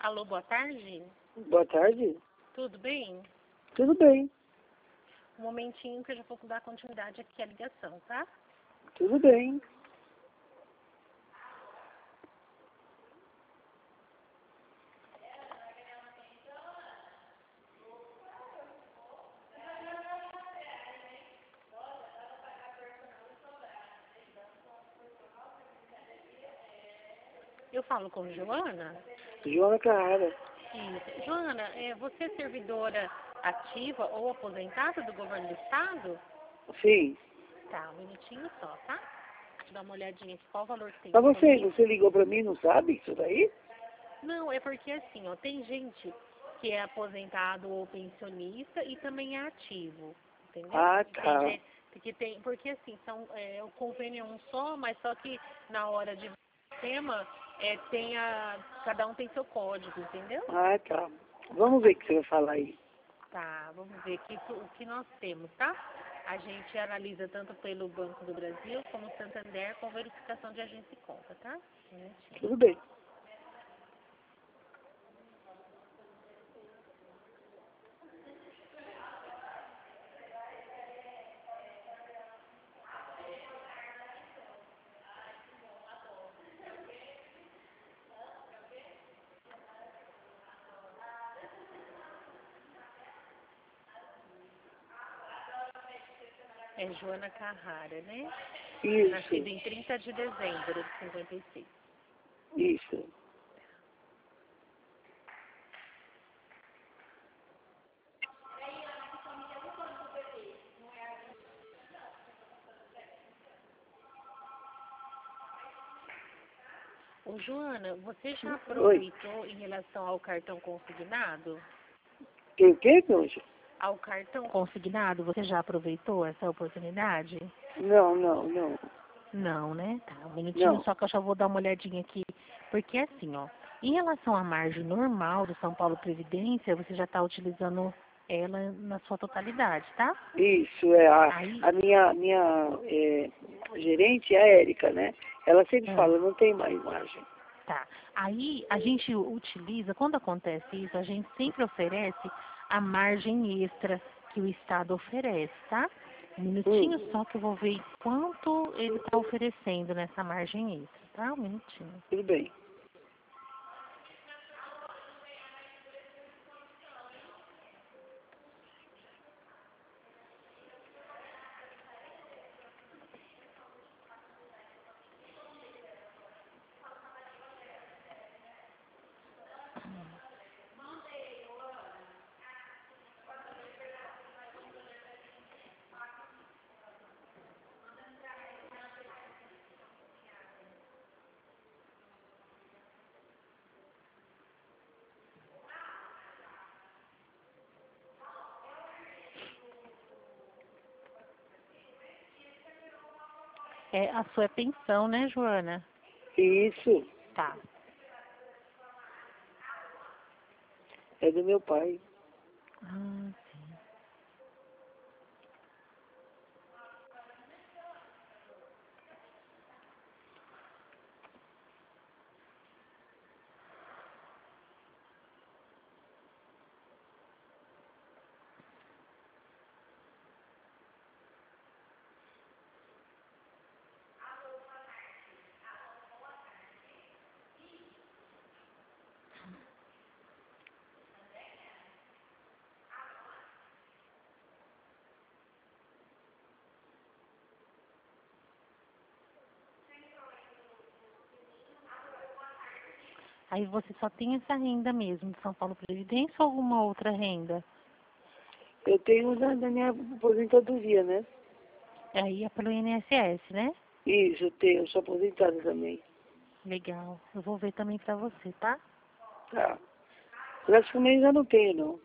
Alô, boa tarde. Boa tarde. Tudo bem? Tudo bem. Um momentinho que eu já vou dar continuidade aqui à ligação, tá? Tudo bem. Eu falo com Joana? Joana Carrara. Isso. Joana, você é servidora ativa ou aposentada do governo do estado? Sim. Tá, um minutinho só, tá? Deixa eu dar uma olhadinha aqui, qual o valor que tem Mas disponível. você ligou pra mim, não sabe isso daí? Não, é porque assim, ó, tem gente que é aposentado ou pensionista e também é ativo, entendeu? Ah, tá. Tem gente que tem, porque assim, o convênio é um só, mas só que na hora de tema, cada um tem seu código, entendeu? Ah, tá. Vamos ver o que você vai falar aí. Tá, vamos ver aqui o que nós temos, tá? A gente analisa tanto pelo Banco do Brasil como Santander com verificação de agência e conta, tá? Um minutinho. Tudo bem. É Joana Carrara, né? Isso. Nascida em 30 de dezembro de 56. Isso. Ô, Joana, você já aproveitou em relação ao cartão consignado? O quê, Concha? Ao cartão consignado, você já aproveitou essa oportunidade? Não, não, não. Não, né? Tá, um minutinho Não. só que eu já vou dar uma olhadinha aqui. Porque assim, ó, em relação à margem normal do São Paulo Previdência, você já está utilizando ela na sua totalidade, tá? Isso, é Aí, a minha gerente é a Érica, né? Ela sempre fala, não tem mais margem. tá. Aí a gente utiliza, quando acontece isso, a gente sempre oferece a margem extra que o Estado oferece, tá? Um minutinho só que eu vou ver quanto ele está oferecendo nessa margem extra, tá? Um minutinho. Tudo bem. É a sua pensão, né, Joana? Isso. Tá. É do meu pai. Ah, sim. Aí você só tem essa renda mesmo de São Paulo Previdência ou alguma outra renda? Eu tenho da minha aposentadoria, né? Aí é pelo INSS, né? Isso, eu tenho, eu sou aposentada também. Legal. Eu vou ver também pra você, tá? Tá. Praticamente já não tenho, não.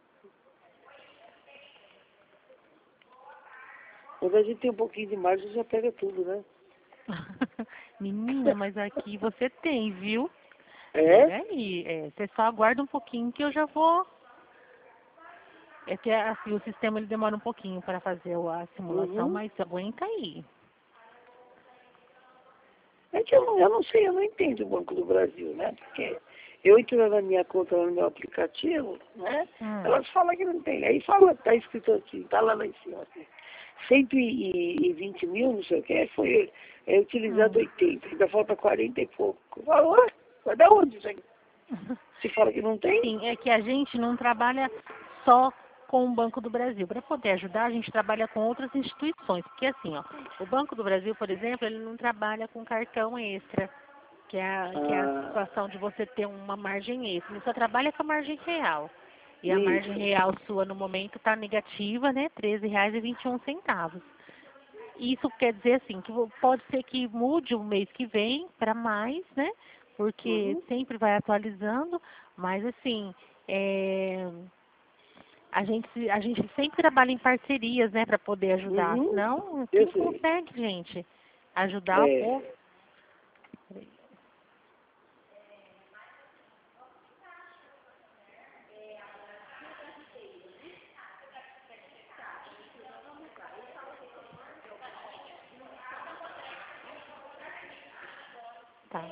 Quando a gente tem um pouquinho de margem, já pega tudo, né? Menina, mas aqui você tem, viu? É? Peraí, você só aguarda um pouquinho que eu já vou. É que assim, o sistema ele demora um pouquinho para fazer a simulação, Uhum. mas aguenta aí. É que eu não sei, eu não entendo o Banco do Brasil, né? Porque Eu entro na minha conta, lá no meu aplicativo, né? Elas falam que não tem. Aí fala, tá escrito assim, tá lá em cima, assim. 120 mil, não sei o que, foi utilizado 80, ainda falta 40 e pouco. Eu falo, ué, vai dar onde isso aí? Se fala que não tem? Sim, é que a gente não trabalha só com o Banco do Brasil. Para poder ajudar, a gente trabalha com outras instituições. Porque assim, ó, o Banco do Brasil, por exemplo, ele não trabalha com cartão extra, que é a situação de você ter uma margem extra. Ele só trabalha com a margem real. E a margem real sua no momento está negativa, né? R$13,21. Isso quer dizer assim, que pode ser que mude o mês que vem para mais, né? Porque sempre vai atualizando, mas assim, a gente sempre trabalha em parcerias, né, para poder ajudar. Senão, quem consegue, gente, ajudar o povo? Tá.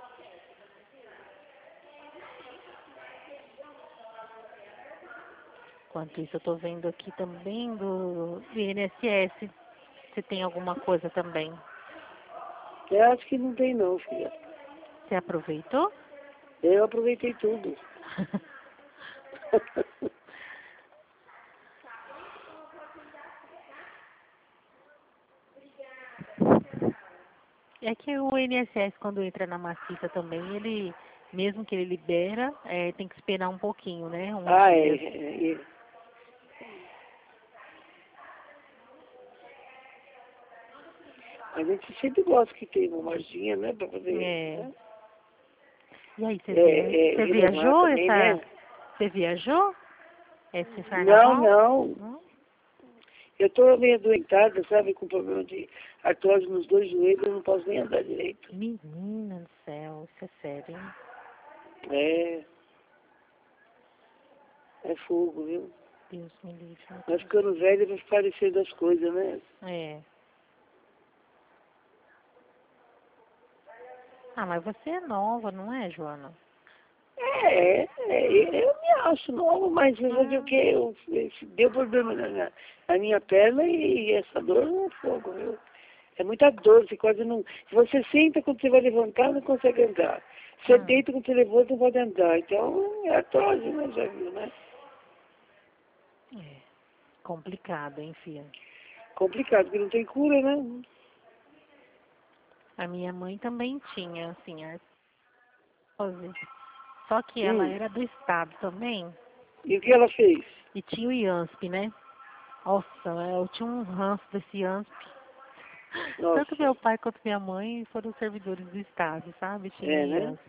Enquanto isso, eu estou vendo aqui também do INSS, se tem alguma coisa também. Eu acho que não tem não, filha. Você aproveitou? Eu aproveitei tudo. É que o INSS, quando entra na maciça também, ele, mesmo que ele libera, tem que esperar um pouquinho, né? Dias. A gente sempre gosta que tem uma marginha, né, pra fazer. Né? E aí, você viajou também, né? Você viajou esse Não, carnaval? não. Eu tô meio adoentada, sabe, com problema de artrose nos dois joelhos, eu não posso nem andar direito. Menina do céu, isso é sério, hein? É fogo, viu? Deus me livre. Vai ficando velho, vai parecendo as coisas, né? Ah, mas você é nova, não é, Joana? Eu me acho nova, mas eu fazer o quê? Deu problema na minha perna e essa dor é fogo, viu? É muita dor, você quase não... Se você senta quando você vai levantar, não consegue andar. Você deita quando você levanta, não pode andar. Então, é artrose, né? Já viu, né? Complicado, hein, filha? Complicado, porque não tem cura, né? A minha mãe também tinha, assim, artrose. Só que ela era do estado também. E o que ela fez? E tinha o IANSP, né? Nossa, eu tinha um ranço desse IANSP. Nossa. Tanto meu pai quanto minha mãe foram servidores do estado, sabe? Tinha né?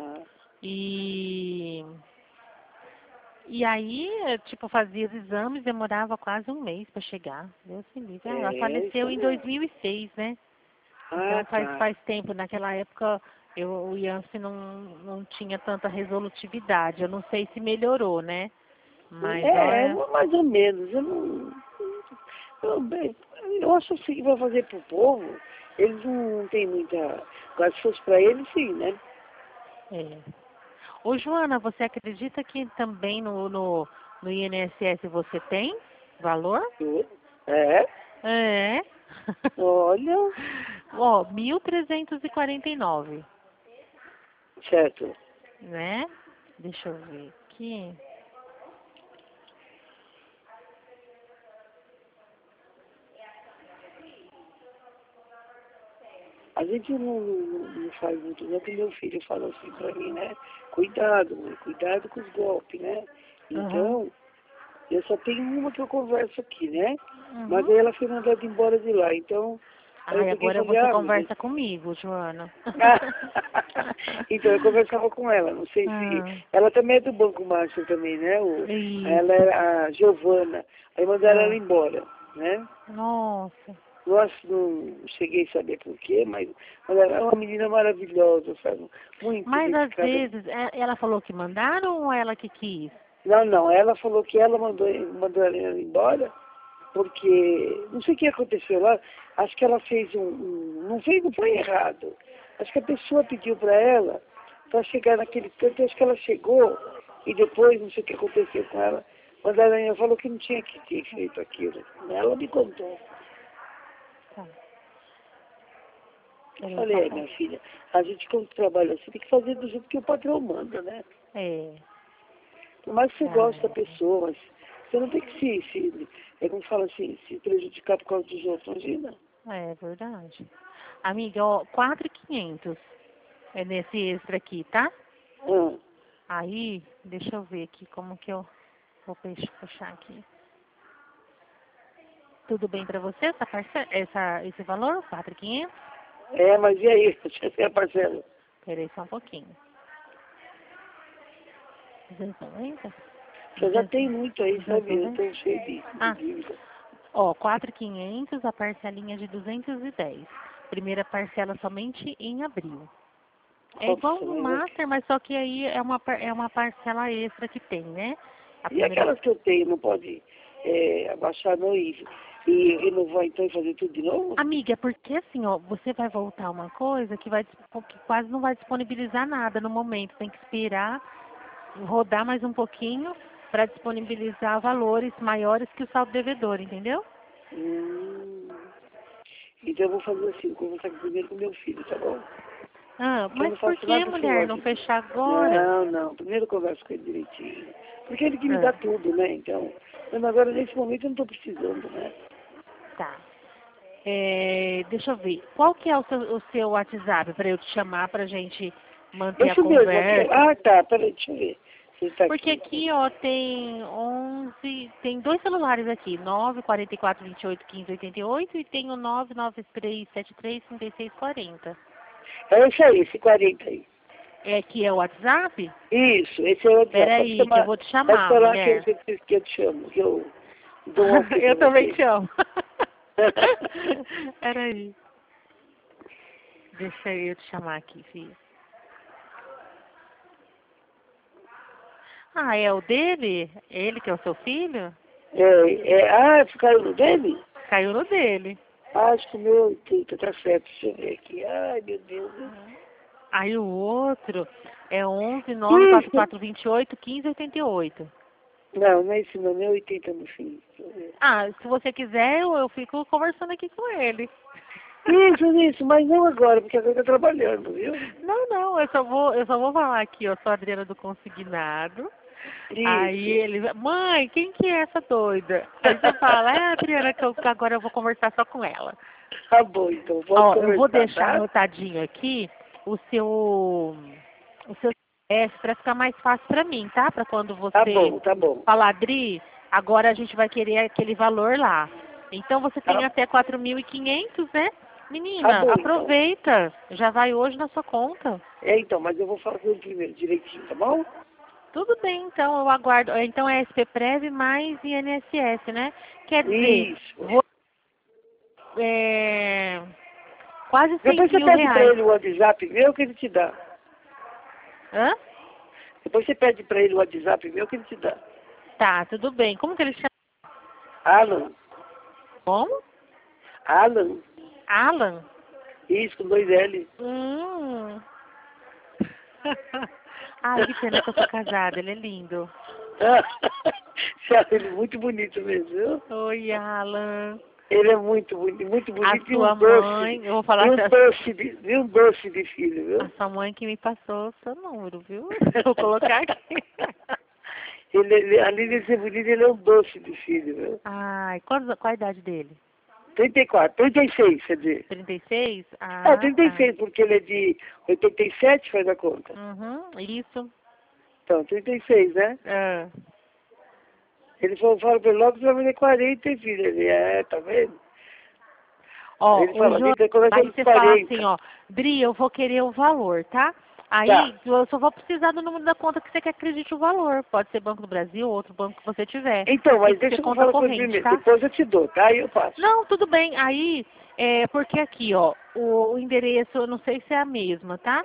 E aí, tipo, fazia os exames, demorava quase um mês para chegar. Deus me livre. Ela faleceu em 2006, né? Então faz tempo. Naquela época o IANSP não tinha tanta resolutividade. Eu não sei se melhorou, né? Mas mais ou menos. Eu acho assim que vai fazer pro povo, eles não têm muita... Agora, se fosse pra eles, sim, né? Ô, Joana, você acredita que também no INSS você tem valor? É. Olha. Ó, 1.349. Certo. Né? Deixa eu ver aqui. A gente não faz muito, né? Que meu filho fala assim pra mim, né? Cuidado, mãe, cuidado com os golpes, né? Então, eu só tenho uma que eu converso aqui, né? Mas aí ela foi mandada embora de lá, então... agora você conversa comigo, Joana. Então, eu conversava com ela, não sei se... Ela também é do Banco Márcio também, né? Ela é a Giovana. Aí mandaram ela embora, né? Nossa. Não cheguei a saber por quê, mas ela é uma menina maravilhosa, sabe? Muito Mas às dedicada. vezes, ela falou que mandaram ou ela que quis? Não, ela falou que ela mandou ela embora, porque não sei o que aconteceu lá, acho que ela fez não foi errado. Acho que a pessoa pediu para ela para chegar naquele tanto. Acho que ela chegou e depois, não sei o que aconteceu com ela, mas a Aranha falou que não tinha que ter feito aquilo. Ela me contou. Tá. Eu falei, minha filha, a gente quando trabalha assim tem que fazer do jeito que o patrão manda, né? É. Por mais que você goste da pessoa, mas você não tem que é como fala assim, se prejudicar por causa dos outros, imagina. É verdade. Amiga, ó, 4.500 é nesse extra aqui, tá? Aí, deixa eu ver aqui como que eu vou puxar aqui. Tudo bem pra você esse valor, 4.500? É, mas e aí? Você tem a parcela? Peraí só um pouquinho. 290? Você já tem muito aí, sabe? Eu 290? tô cheio de dívida. Ó, 4.500, a parcelinha de 210. Primeira parcela somente em abril. É igual no Master, mas só que aí é uma parcela extra que tem, né? E aquelas que eu tenho, não pode abaixar não e não vai então fazer tudo de novo? Amiga, porque assim, ó, você vai voltar uma coisa que quase não vai disponibilizar nada no momento. Tem que esperar rodar mais um pouquinho para disponibilizar valores maiores que o saldo devedor, entendeu? Então eu vou fazer assim, conversar primeiro com meu filho, tá bom? Ah, mas por que, mulher, não fechar agora? Não. Primeiro eu converso com ele direitinho. Porque ele que me dá tudo, né? Então, mas agora nesse momento eu não estou precisando, né? Tá. Deixa eu ver. Qual que é o seu WhatsApp para eu te chamar pra gente manter a conversa? Ah, tá. Peraí, deixa eu ver. Porque aqui, ó, tem 11... Tem dois celulares aqui. 944281588 e tem o 993733640. É esse aí, esse 40 aí. É que é o WhatsApp? Isso, esse é o WhatsApp. Peraí, que eu vou te chamar, pode falar mulher. que eu te chamo, que eu dou um Eu também te amo. Peraí. Deixa eu te chamar aqui, filho. Ah, é o dele? Ele que é o seu filho? Caiu no dele? Caiu no dele. Acho que o meu 80, tá certo, deixa eu ver aqui. Ai, meu Deus. Aí o outro é 11 94428 1588. Não é esse não, é 80 no fim. Ah, se você quiser, eu fico conversando aqui com ele. Isso, mas não agora, porque agora tá trabalhando, viu? Não, eu só vou falar aqui, ó, sou a Adriana do Consignado. Isso. Aí ele, mãe, quem que é essa doida? Aí você fala, Adriana, que agora eu vou conversar só com ela. Tá bom, então, eu vou deixar anotadinho aqui o seu CPF para ficar mais fácil para mim, tá? Para quando você tá bom. falar, Adri, agora a gente vai querer aquele valor lá. Então você tem até 4.500, né? Menina, aproveita. Então. Já vai hoje na sua conta. Então, mas eu vou fazer primeiro direitinho, tá bom? Tudo bem, então eu aguardo. Então é SPPrev mais INSS, né? Quer dizer, quase 100 Depois você pede pra ele o WhatsApp meu que ele te dá. Hã? Depois você pede pra ele o WhatsApp meu que ele te dá. Tá, tudo bem. Como que ele chama? Alan. Como? Alan. Alan? Isso, com 2 L. Ai, que pena que eu sou casada, ele é lindo. Você acha ele muito bonito mesmo, viu? Oi, Alan. Ele é muito bonito. A sua mãe, eu vou falar um doce de filho, viu? A sua mãe que me passou o seu número, viu? Vou colocar aqui. Além de ser bonito, ele é um doce de filho, viu? Ai, qual a idade dele? 36, quer dizer. 36? 36, porque ele é de 87, faz a conta. Isso. Então, 36, né? Ele falou pra ele logo que vai fazer 40, filho. Ele, tá vendo? Ó, ele fala, aí você fala assim, ó, Dri, eu vou querer o valor, tá? Aí eu só vou precisar do número da conta que você quer que acredite o valor. Pode ser Banco do Brasil ou outro banco que você tiver. Então, mas deixa eu falar com ele primeiro, tá? Depois eu te dou, tá? Aí eu passo. Não, tudo bem. Aí, porque aqui, ó, o endereço, eu não sei se é a mesma, tá?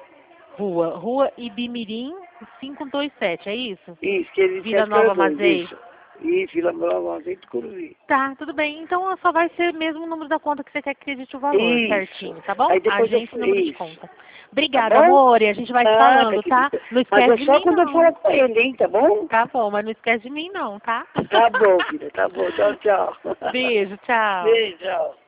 Rua Ibimirim 527, é isso? Isso, que ele Vila Nova Mazei. E Vila Bravão, Tucuruvi. Tá, tudo bem. Então só vai ser mesmo o número da conta que você quer que acredite o valor certinho, tá bom? Aí depois Agência e número de conta. Obrigada, Tá bom? amor. E a gente vai se falando, tá? Não esquece Mas de é só mim, quando eu não. for com ele, hein? Tá bom? Tá bom, mas não esquece de mim, não, tá? Tá bom, filha. Tá bom. Tchau, tchau. Beijo, tchau. Beijo, tchau.